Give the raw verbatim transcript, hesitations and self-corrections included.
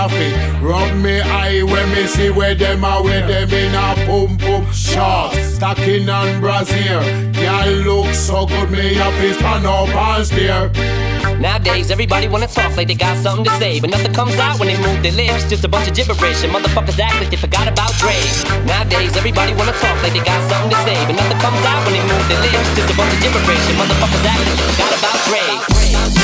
have it. Rub me eye when me see where them are, where them in a boom boom shot. Stacking on Brazil, girl look so good, me have to stand up and stare. Nowadays, everybody wanna talk like they got something to say, but nothing comes out when they move their lips. Just a bunch of gibberish, and motherfuckers act like they forgot about Dre. Nowadays, everybody wanna talk like they got something to say, but nothing comes out when they move their lips. Just a bunch of gibberish, and motherfuckers act like they forgot about Dre.